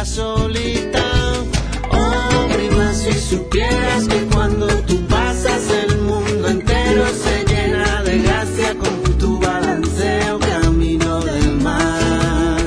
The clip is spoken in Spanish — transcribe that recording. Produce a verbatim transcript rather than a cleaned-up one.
solita. Oh, prima, si supieras que cuando tú pasas el mundo entero se llena de gracia con tu balanceo camino del mar.